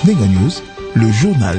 Ndenga News, le journal.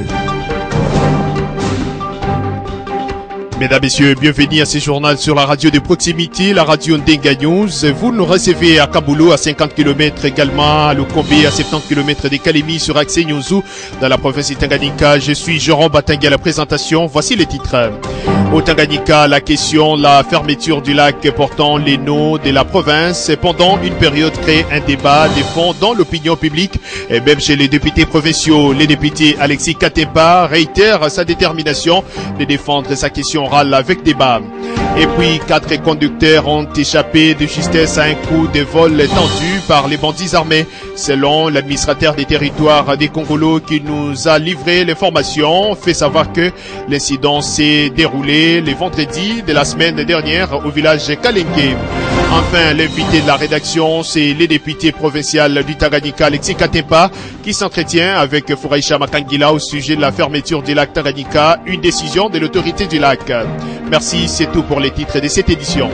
Mesdames, Messieurs, bienvenue à ce journal sur la radio de proximité, la radio Ndenga News. Vous nous recevez à Kaboulou, à 50 km également, à Lukombe, à 70 km de Kalemi, sur Accès Nyonzu, dans la province de Tanganyika. Je suis Jérôme Batangi à la présentation. Voici les titres. Au Tanganyika, la question, la fermeture du lac portant les noms de la province pendant une période crée un débat des fonds dans l'opinion publique et même chez les députés provinciaux. Les députés Alexis Katemba réitère sa détermination de défendre sa question orale avec débat. Et puis, 4 conducteurs ont échappé de justesse à un coup de vol tendu par les bandits armés. Selon l'administrateur des territoires des Congolos qui nous a livré l'information, fait savoir que l'incident s'est déroulé le vendredi de la semaine dernière au village Kalengue. Enfin, l'invité de la rédaction, c'est les députés provincial du Tanganyika, Alexis Katemba, qui s'entretient avec Fouraïcha Makangila au sujet de la fermeture du lac Tanganyika, une décision de l'autorité du lac. Merci, c'est tout pour les titres de cette édition.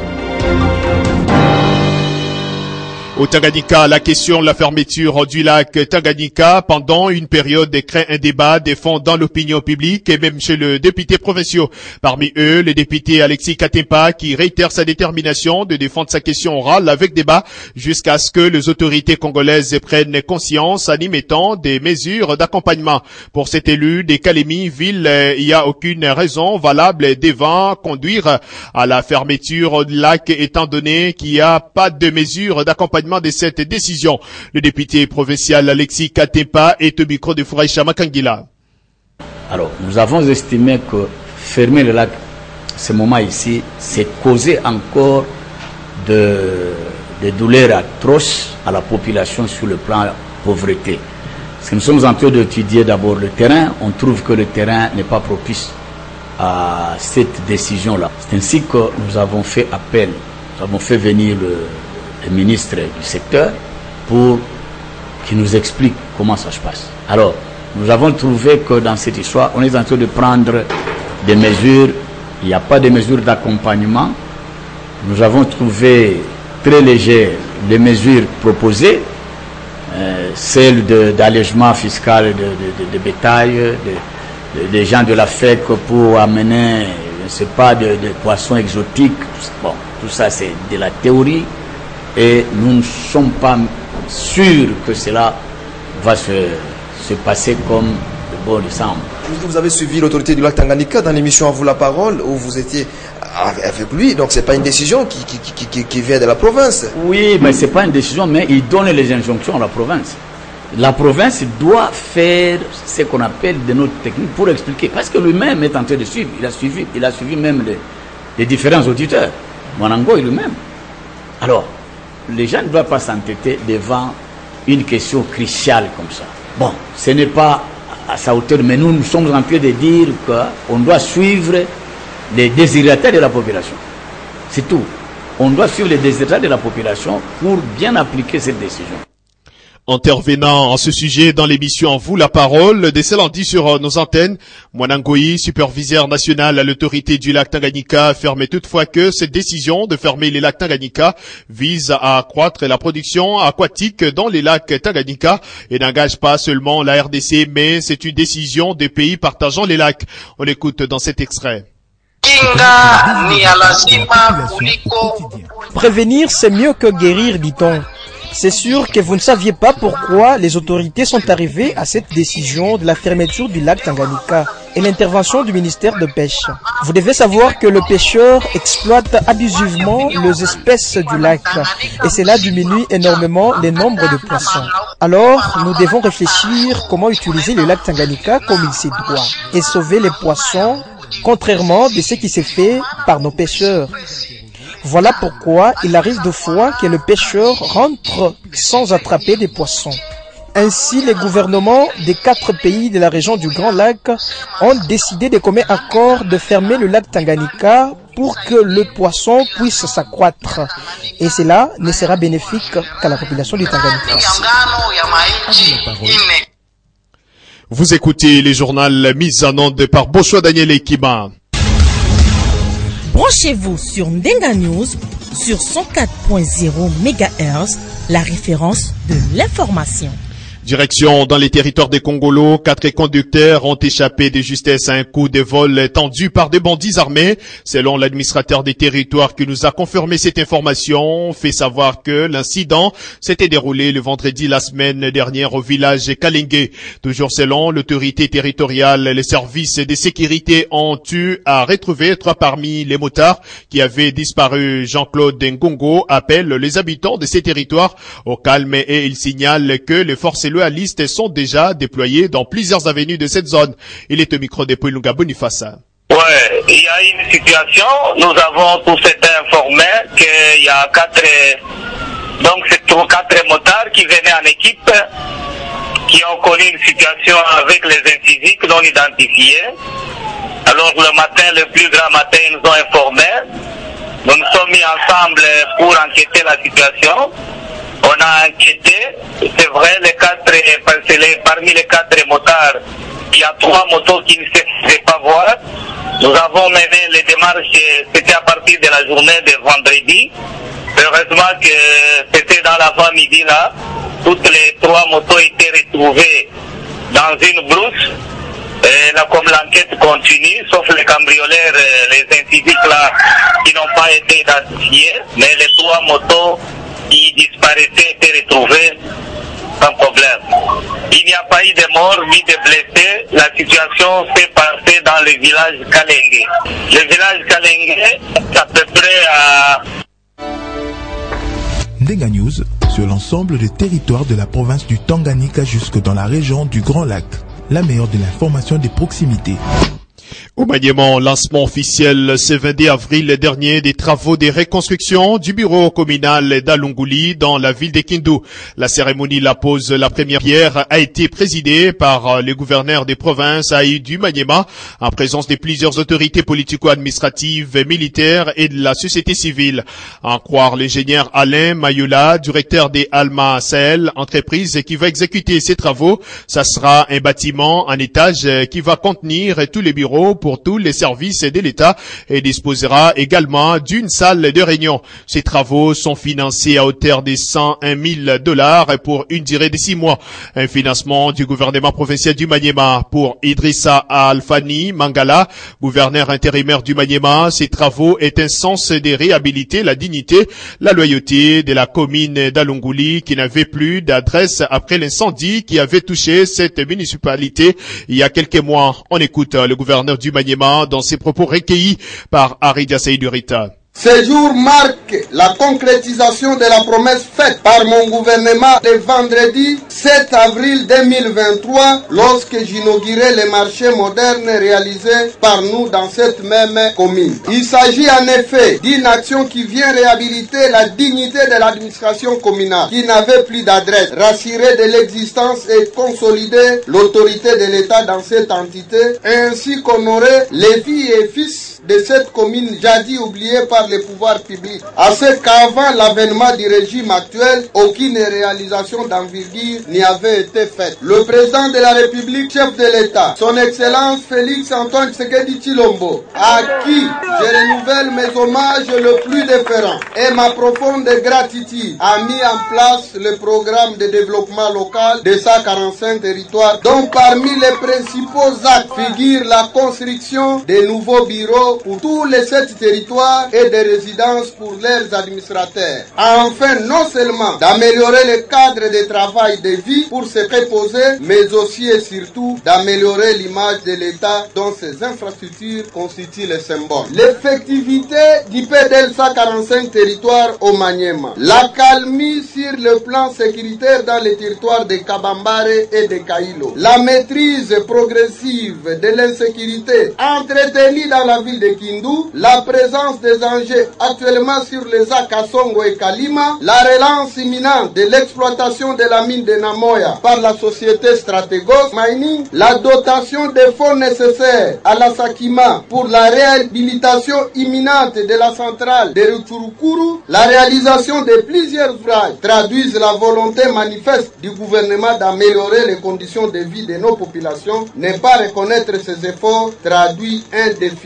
Au Tanganyika, la question de la fermeture du lac Tanganyika pendant une période crée un débat des fonds dans l'opinion publique et même chez le député provinciaux. Parmi eux, le député Alexis Katemba qui réitère sa détermination de défendre sa question orale avec débat jusqu'à ce que les autorités congolaises prennent conscience en y mettant des mesures d'accompagnement. Pour cet élu des Kalemi, ville, il n'y a aucune raison valable devant conduire à la fermeture du lac étant donné qu'il n'y a pas de mesures d'accompagnement de cette décision. Le député provincial Alexis Katemba est au micro de Fouraïcha Makangila. Alors, nous avons estimé que fermer le lac, ce moment ici, c'est causer encore de douleurs atroces à la population sur le plan pauvreté. Parce que nous sommes en train d'étudier d'abord le terrain, on trouve que le terrain n'est pas propice à cette décision-là. C'est ainsi que nous avons fait appel, nous avons fait venir le ministre du secteur pour qu'il nous explique comment ça se passe. Alors, nous avons trouvé que dans cette histoire, on est en train de prendre des mesures, il n'y a pas de mesures d'accompagnement. Nous avons trouvé très légères les mesures proposées, celles d'allègement fiscal de bétail, des gens de la FEC pour amener, je ne sais pas, de poissons exotiques. Bon, tout ça c'est de la théorie. Et nous ne sommes pas sûrs que cela va se passer comme de bon décembre. Vous avez suivi l'autorité du lac Tanganyika dans l'émission À vous la parole, où vous étiez avec lui, donc ce n'est pas une décision qui vient de la province. Oui, mais ce n'est pas une décision, mais il donne les injonctions à la province. La province doit faire ce qu'on appelle des notes techniques pour expliquer, parce que lui-même est en train de suivre, il a suivi même les différents auditeurs. Mwanango lui-même. Alors, les gens ne doivent pas s'entêter devant une question cruciale comme ça. Bon, ce n'est pas à sa hauteur, mais nous sommes en train de dire qu'on doit suivre les désirataires de la population. C'est tout. On doit suivre les désirataires de la population pour bien appliquer cette décision. Intervenant en ce sujet dans l'émission Vous la parole, de ce lundi sur nos antennes, Mwanangoyi, superviseur national à l'autorité du lac Tanganyika, affirme toutefois que cette décision de fermer les lacs Tanganyika vise à accroître la production aquatique dans les lacs Tanganyika et n'engage pas seulement la RDC, mais c'est une décision des pays partageant les lacs. On l'écoute dans cet extrait. Prévenir, c'est mieux que guérir, dit-on. C'est sûr que vous ne saviez pas pourquoi les autorités sont arrivées à cette décision de la fermeture du lac Tanganyika et l'intervention du ministère de Pêche. Vous devez savoir que le pêcheur exploite abusivement les espèces du lac et cela diminue énormément le nombre de poissons. Alors, nous devons réfléchir comment utiliser le lac Tanganyika comme il se doit et sauver les poissons, contrairement de ce qui s'est fait par nos pêcheurs. Voilà pourquoi il arrive de fois que le pêcheur rentre sans attraper des poissons. Ainsi, les gouvernements des 4 pays de la région du Grand Lac ont décidé de commun accord de fermer le lac Tanganyika pour que le poisson puisse s'accroître. Et cela ne sera bénéfique qu'à la population du Tanganyika. Vous écoutez les journaux mis en onde par Bochoa Daniel Ekima. Branchez-vous sur Ndenga News sur 104.0 MHz, la référence de l'information. Direction dans les territoires des Congolo, 4 conducteurs ont échappé de justesse à un coup de vol tendu par des bandits armés. Selon l'administrateur des territoires qui nous a confirmé cette information, fait savoir que l'incident s'était déroulé le vendredi la semaine dernière au village Kalengue. Toujours selon l'autorité territoriale, les services de sécurité ont eu à retrouver 3 parmi les motards qui avaient disparu. Jean-Claude Ngongo appelle les habitants de ces territoires au calme et il signale que les forces loyalistes sont déjà déployées dans plusieurs avenues de cette zone. Il est au micro de Pouilunga Boniface. Ouais, il y a une situation, nous avons tous été informés qu'il y a 4 motards qui venaient en équipe, qui ont connu une situation avec les inciviques non identifiés. Alors le matin, le plus grand matin, ils nous ont informés. Nous nous sommes mis ensemble pour enquêter la situation. On a enquêté, c'est vrai, parmi les 4 motards, il y a 3 motos qui ne se faisaient pas voir. Nous avons mené les démarches, c'était à partir de la journée de vendredi. Heureusement que c'était dans l'avant-midi là. Toutes les 3 motos étaient retrouvées dans une brousse. Et là, comme l'enquête continue, sauf les cambrioleurs, les inciviques là, qui n'ont pas été identifiés, mais les 3 motos qui disparaissaient étaient retrouvées sans problème. Il n'y a pas eu de morts ni de blessés. La situation s'est passée dans le village Kalengue. Le village Kalengue, c'est à peu près à... Ndenga News sur l'ensemble des territoires de la province du Tanganyika jusque dans la région du Grand Lac. La meilleure de l'information des proximités. Au Maniema, lancement officiel ce 22 avril dernier des travaux de reconstruction du bureau communal d'Alungouli dans la ville de Kindu. La cérémonie, la pose, la première pierre a été présidée par le gouverneur des provinces du Maniema en présence de plusieurs autorités politico-administratives, militaires et de la société civile. En croire l'ingénieur Alain Mayoula, directeur des Alma Sahel, entreprise qui va exécuter ces travaux, ça sera un bâtiment en étage qui va contenir tous les bureaux pour tous les services de l'État et disposera également d'une salle de réunion. Ces travaux sont financés à hauteur de $101 000 pour une durée de 6 mois. Un financement du gouvernement provincial du Maniema pour Idrissa Alfani Mangala, gouverneur intérimaire du Maniema. Ces travaux est un sens de réhabiliter la dignité, la loyauté de la commune d'Alungouli qui n'avait plus d'adresse après l'incendie qui avait touché cette municipalité il y a quelques mois. On écoute le gouverneur du Maniema dans ses propos recueillis par Aridia Seydurita. Ce jour marque la concrétisation de la promesse faite par mon gouvernement le vendredi 7 avril 2023 lorsque j'inaugurais les marchés modernes réalisés par nous dans cette même commune. Il s'agit en effet d'une action qui vient réhabiliter la dignité de l'administration communale qui n'avait plus d'adresse, rassurer de l'existence et consolider l'autorité de l'État dans cette entité, ainsi qu'honorer les filles et fils de cette commune jadis oubliée par les pouvoirs publics. À ce qu'avant l'avènement du régime actuel, aucune réalisation d'envergure n'y avait été faite. Le président de la République, chef de l'État, son Excellence Félix Antoine Tshisekedi Tshilombo, à qui je renouvelle mes hommages le plus déférents et ma profonde gratitude, a mis en place le programme de développement local de 145 territoires, dont parmi les principaux actes figure la construction de nouveaux bureaux pour tous les 7 territoires et des résidences pour leurs administrateurs. Enfin, non seulement d'améliorer le cadre de travail et de vie pour se préposer, mais aussi et surtout d'améliorer l'image de l'État dont ces infrastructures constituent le symbole. L'effectivité du PDL 145 territoires au Maniema. L'accalmie sur le plan sécuritaire dans les territoires de Kabambare et de Kailo. La maîtrise progressive de l'insécurité entretenue dans la ville de Kindu, la présence des enjeux actuellement sur les axes Kasongo et Kalima, la relance imminente de l'exploitation de la mine de Namoya par la société Stratégos Mining, la dotation des fonds nécessaires à la Sakima pour la réhabilitation imminente de la centrale de Rutshurukuru, la réalisation de plusieurs ouvrages traduisent la volonté manifeste du gouvernement d'améliorer les conditions de vie de nos populations. Ne pas reconnaître ces efforts traduit un déficit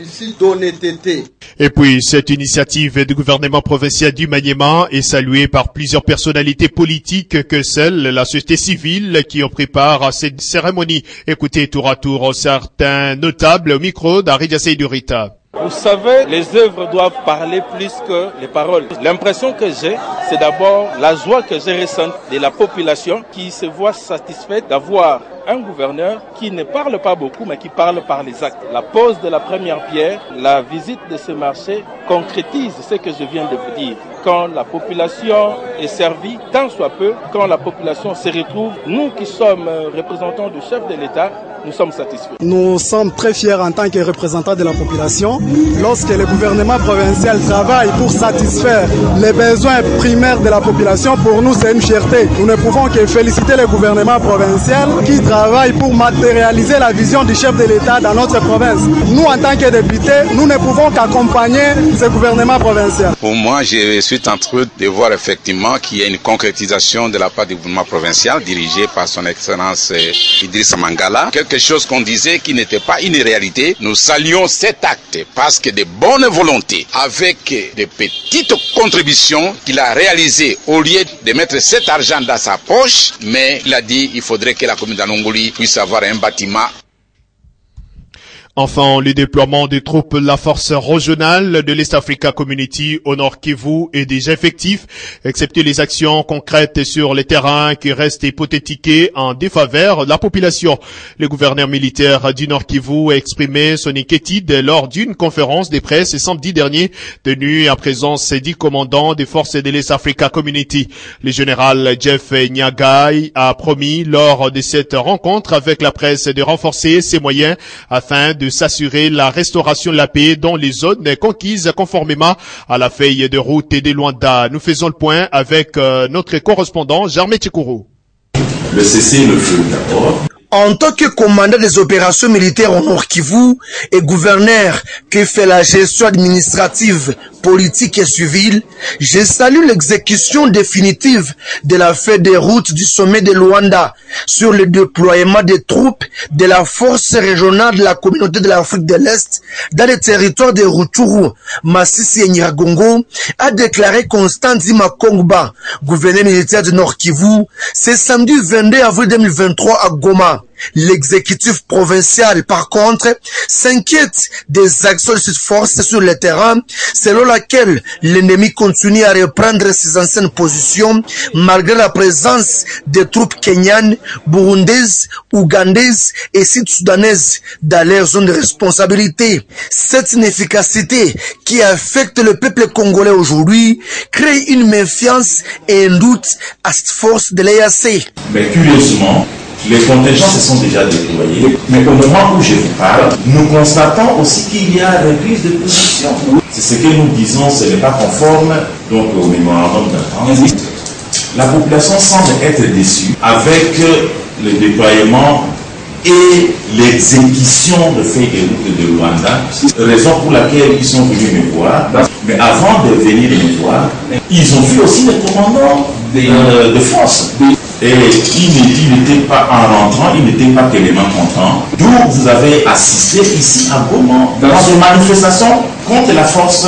d'honnêteté. Et puis, cette initiative du gouvernement provincial du Maniema est saluée par plusieurs personnalités politiques que celles de la société civile qui ont pris part à cette cérémonie. Écoutez tour à tour certains notables au micro d'Aridia Seydurita. Vous savez, les œuvres doivent parler plus que les paroles. L'impression que j'ai, c'est d'abord la joie que j'ai ressentie de la population qui se voit satisfaite d'avoir un gouverneur qui ne parle pas beaucoup, mais qui parle par les actes. La pose de la première pierre, la visite de ce marché concrétise ce que je viens de vous dire. Quand la population est servie, tant soit peu, quand la population se retrouve, nous qui sommes représentants du chef de l'État, nous sommes satisfaits. Nous sommes très fiers en tant que représentants de la population. Lorsque le gouvernement provincial travaille pour satisfaire les besoins primaires de la population, pour nous c'est une fierté. Nous ne pouvons que féliciter le gouvernement provincial qui travaille pour matérialiser la vision du chef de l'État dans notre province. Nous en tant que députés, nous ne pouvons qu'accompagner ce gouvernement provincial. Pour moi, je suis en train de voir effectivement qu'il y a une concrétisation de la part du gouvernement provincial dirigé par son excellence Idrissa Mangala. Quelque chose qu'on disait qui n'était pas une réalité. Nous saluons cet acte parce que de bonne volonté, avec des petites contributions qu'il a réalisées, au lieu de mettre cet argent dans sa poche, mais il a dit qu'il faudrait que la commune d'Anongoli puisse avoir un bâtiment. Enfin, le déploiement des troupes de la force régionale de l'East Africa Community au Nord Kivu est déjà effectif, excepté les actions concrètes sur les terrains qui restent hypothétiquées en défaveur de la population. Le gouverneur militaire du Nord Kivu a exprimé son inquiétude lors d'une conférence de presse samedi dernier, tenue en présence des 10 commandants des forces de l'East Africa Community. Le général Jeff Nyagai a promis lors de cette rencontre avec la presse de renforcer ses moyens afin de s'assurer la restauration de la paix dans les zones conquises conformément à la feuille de route de Luanda. Nous faisons le point avec notre correspondant Germain Tchikourou. Le cessez-le-feu d'abord. En tant que commandant des opérations militaires au Nord Kivu et gouverneur qui fait la gestion administrative, politique et civile, je salue l'exécution définitive de la feuille de route du sommet de Luanda sur le déploiement des troupes de la force régionale de la communauté de l'Afrique de l'Est dans le territoire de Rutshuru. Masisi et Nyiragongo a déclaré Constant Dima Kongba, gouverneur militaire du Nord Kivu, ce samedi 22 avril 2023 à Goma. L'exécutif provincial, par contre, s'inquiète des actions de cette force sur le terrain, selon laquelle l'ennemi continue à reprendre ses anciennes positions, malgré la présence des troupes kenyanes, burundaises, ougandaises et sud-soudanaises dans leur zone de responsabilité. Cette inefficacité qui affecte le peuple congolais aujourd'hui crée une méfiance et un doute à cette force de l'EAC. Mais curieusement, les contingents se sont déjà déployés, mais au moment où je vous parle, nous constatons aussi qu'il y a des prises de position. C'est ce que nous disons, ce n'est pas conforme donc, au mémorandum d'entente. La population semble être déçue avec le déploiement et l'exécution de feuilles de route de Luanda, raison pour laquelle ils sont venus me voir. Mais avant de venir me voir, ils ont vu aussi les commandants de force. Et il n'était pas, en rentrant, il n'était pas tellement content. D'où vous avez assisté ici à Goma dans une manifestation contre la force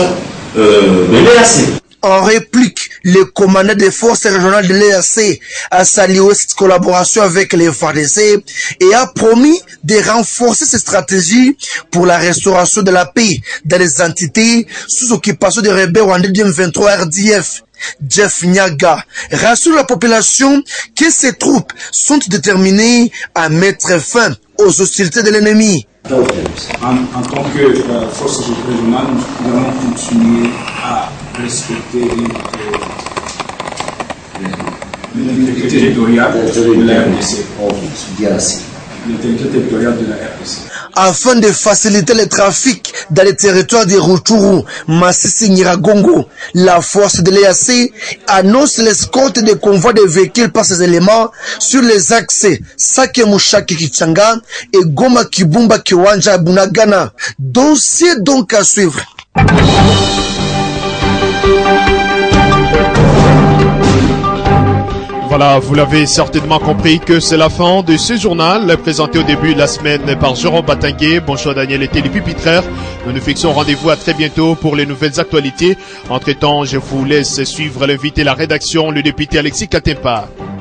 de l'EAC. En réplique, le commandant des forces régionales de l'EAC a salué cette collaboration avec les FARDC et a promis de renforcer ses stratégies pour la restauration de la paix dans les entités sous occupation des rebelles en 2023 RDF. Jeff Nyaga rassure la population que ses troupes sont déterminées à mettre fin aux hostilités de l'ennemi. En tant que force régionale, nous allons continuer à respecter l'intégrité territoriale de la RDC. L'intégrité territoriale de la RDC. Afin de faciliter le trafic dans les territoires de Rutshuru, Masisi Nyiragongo, la force de l'EAC annonce l'escorte des convois de véhicules par ces éléments sur les axes Sakemushaki Kichanga et Goma Kibumba Kiwanja Bunagana. Dossier donc à suivre. Voilà, vous l'avez certainement compris que c'est la fin de ce journal présenté au début de la semaine par Jérôme Batangué. Bonjour Daniel et télépupitraire. Nous nous fixons rendez-vous à très bientôt pour les nouvelles actualités. Entre-temps, je vous laisse suivre l'invité, la rédaction, le député Alexis Katempa.